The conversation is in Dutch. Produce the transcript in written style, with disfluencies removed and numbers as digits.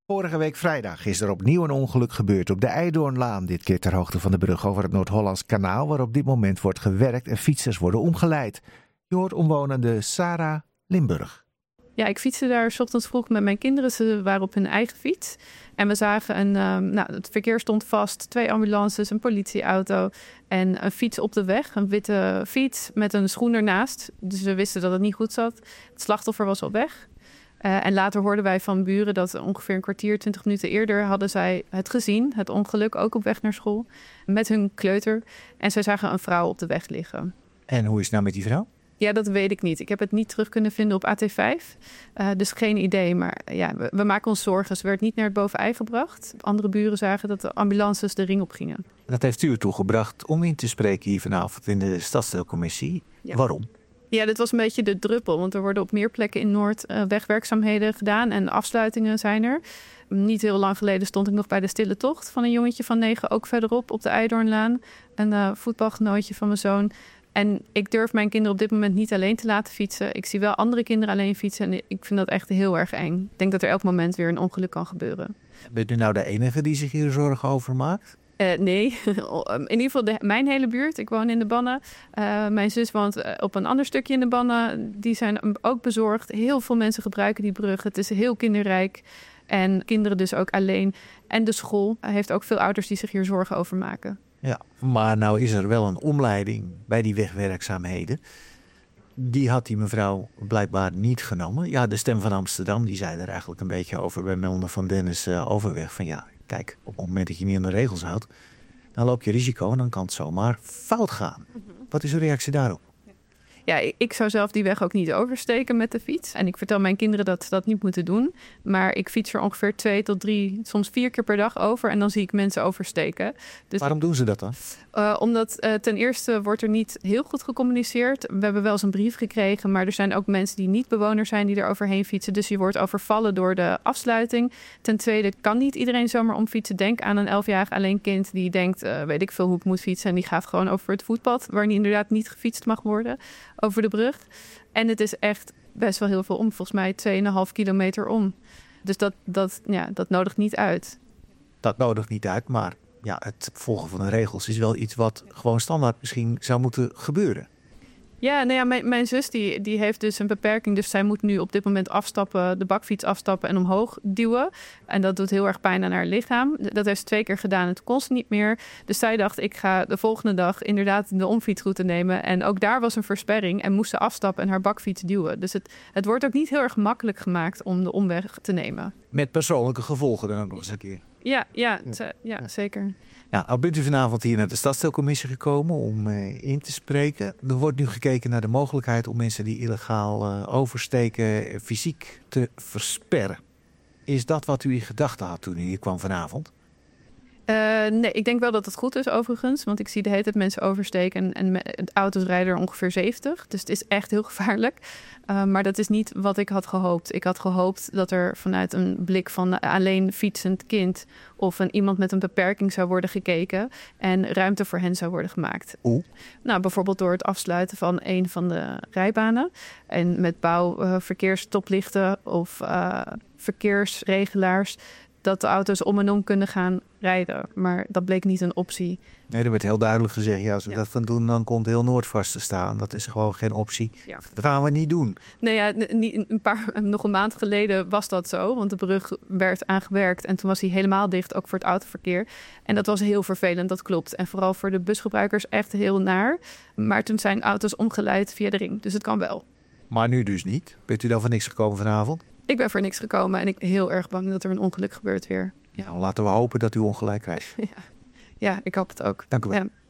Vorige week vrijdag is er opnieuw een ongeluk gebeurd op de Eidoornlaan. Dit keer ter hoogte van de brug over het Noord-Hollands kanaal, waar op dit moment wordt gewerkt en fietsers worden omgeleid. Je hoort omwonende Sarah Limburg. Ja, ik fietste daar 's ochtends vroeg met mijn kinderen. Ze waren op hun eigen fiets. En we zagen het verkeer stond vast. 2 ambulances, een politieauto en een fiets op de weg. Een witte fiets met een schoen ernaast. Dus we wisten dat het niet goed zat. Het slachtoffer was op weg. En later hoorden wij van buren dat ongeveer een kwartier, 20 minuten eerder hadden zij het gezien. Het ongeluk, ook op weg naar school, met hun kleuter. En zij zagen een vrouw op de weg liggen. En hoe is het nou met die vrouw? Ja, dat weet ik niet. Ik heb het niet terug kunnen vinden op AT5. Dus geen idee. Maar ja, we maken ons zorgen. Ze werd niet naar het Bovenij gebracht. Andere buren zagen dat de ambulances de ring op gingen. Dat heeft u ertoe gebracht om in te spreken hier vanavond in de stadsdeelcommissie. Ja. Waarom? Ja, dit was een beetje de druppel. Want er worden op meer plekken in Noord wegwerkzaamheden gedaan. En afsluitingen zijn er. Niet heel lang geleden stond ik nog bij de stille tocht van een jongetje van 9. Ook verderop op de Eidoornlaan. Een voetbalgenootje van mijn zoon. En ik durf mijn kinderen op dit moment niet alleen te laten fietsen. Ik zie wel andere kinderen alleen fietsen. En ik vind dat echt heel erg eng. Ik denk dat er elk moment weer een ongeluk kan gebeuren. Bent u nou de enige die zich hier zorgen over maakt? Nee, in ieder geval mijn hele buurt. Ik woon in de Bannen. Mijn zus woont op een ander stukje in de Bannen. Die zijn ook bezorgd. Heel veel mensen gebruiken die brug. Het is heel kinderrijk. En kinderen dus ook alleen. En de school heeft ook veel ouders die zich hier zorgen over maken. Ja, maar nou is er wel een omleiding bij die wegwerkzaamheden. Die had die mevrouw blijkbaar niet genomen. Ja, de Stem van Amsterdam die zei er eigenlijk een beetje over bij Melner van Dennis overweg. Van ja, kijk, op het moment dat je niet aan de regels houdt, dan loop je risico en dan kan het zomaar fout gaan. Wat is uw reactie daarop? Ja, ik zou zelf die weg ook niet oversteken met de fiets. En ik vertel mijn kinderen dat ze dat niet moeten doen. Maar ik fiets er ongeveer 2 tot 3, soms 4 keer per dag over. En dan zie ik mensen oversteken. Dus, waarom doen ze dat dan? Omdat ten eerste wordt er niet heel goed gecommuniceerd. We hebben wel eens een brief gekregen. Maar er zijn ook mensen die niet bewoners zijn die er overheen fietsen. Dus je wordt overvallen door de afsluiting. Ten tweede kan niet iedereen zomaar omfietsen. Denk aan een 11-jarig alleen kind die denkt, weet ik veel hoe ik moet fietsen. En die gaat gewoon over het voetpad, waar inderdaad niet gefietst mag worden. Over de brug. En het is echt best wel heel veel om. Volgens mij 2,5 kilometer om. Dus dat nodigt niet uit. Dat nodigt niet uit, maar ja, het volgen van de regels is wel iets wat gewoon standaard misschien zou moeten gebeuren. Ja, nou ja, mijn zus die heeft dus een beperking. Dus zij moet nu op dit moment afstappen, de bakfiets afstappen en omhoog duwen. En dat doet heel erg pijn aan haar lichaam. Dat heeft ze 2 keer gedaan en toen kon ze niet meer. Dus zij dacht, ik ga de volgende dag inderdaad de omfietsroute nemen. En ook daar was een versperring en moest ze afstappen en haar bakfiets duwen. Dus het wordt ook niet heel erg makkelijk gemaakt om de omweg te nemen. Met persoonlijke gevolgen dan ook nog eens een keer. Ja, zeker. Ja, nou bent u vanavond hier naar de stadsdeelcommissie gekomen om in te spreken. Er wordt nu gekeken naar de mogelijkheid om mensen die illegaal oversteken fysiek te versperren. Is dat wat u in gedachten had toen u hier kwam vanavond? Nee, ik denk wel dat het goed is overigens. Want ik zie de hele tijd mensen oversteken en auto's rijden er ongeveer 70. Dus het is echt heel gevaarlijk. Maar dat is niet wat ik had gehoopt. Ik had gehoopt dat er vanuit een blik van alleen fietsend kind of iemand met een beperking zou worden gekeken en ruimte voor hen zou worden gemaakt. Hoe? Nou, bijvoorbeeld door het afsluiten van een van de rijbanen en met bouw verkeersstoplichten of verkeersregelaars, dat de auto's om en om kunnen gaan rijden. Maar dat bleek niet een optie. Nee, er werd heel duidelijk gezegd, ja, als we dat gaan doen, dan komt heel Noord vast te staan. Dat is gewoon geen optie. Ja. Dat gaan we niet doen. Nee, ja, nog een maand geleden was dat zo. Want de brug werd aangewerkt en toen was hij helemaal dicht, ook voor het autoverkeer. En dat was heel vervelend, dat klopt. En vooral voor de busgebruikers echt heel naar. Maar toen zijn auto's omgeleid via de ring. Dus het kan wel. Maar nu dus niet? Bent u dan voor niks gekomen vanavond? Ik ben voor niks gekomen en ik ben heel erg bang dat er een ongeluk gebeurt weer. Ja, laten we hopen dat u ongelijk krijgt. Ja, ik hoop het ook. Dank u wel. Ja.